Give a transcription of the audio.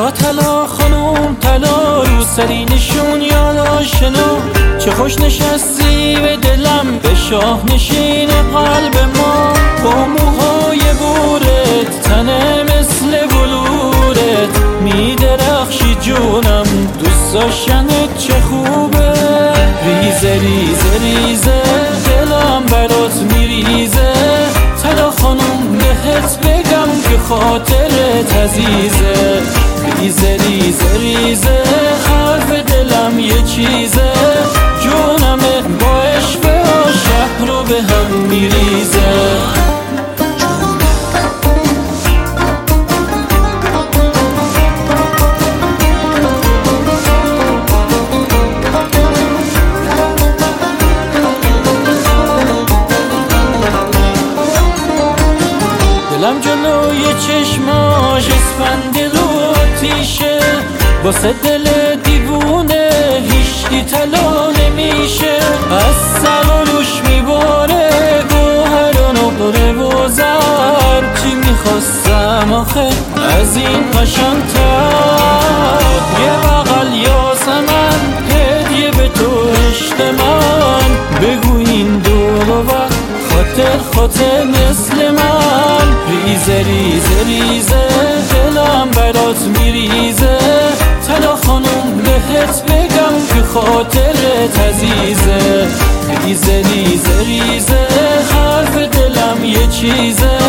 طلا طلا خانوم طلا، رو سری نشون یاد آشنا. چه خوش نشستی به دلم، به شاه نشین قلب ما. با موهای بورت، تنه مثل بلورت، می درخشی جونم، دوست داشتنت چه خوبه. ریزه ریزه ریزه دلم برات میریزه، طلا خانوم بهت بگم که خاطرت عزیزه. ریزه ریزه ریزه حرف دلم یه چیزه، جونمه با عشق و شهر رو به هم میریزه. دلم جلوی چشماش اسفند رو تیشه، واسه دل دیوونه هیچکی طلا نمیشه. از سر و روش میباره گوهر و نقره و زر، چی میخواستم آخه از این قشنگ‌تر. یه بغل یاسمن هدیه به تو عشق من، بگو این دور و خاطر خاطر مثل من. ریزه ریزه ریزه دلم برات میریزه، طلا خانوم بهت بگم که خاطرت عزیزه. ریزه ریزه ریزه حرف دلم یه چیزه،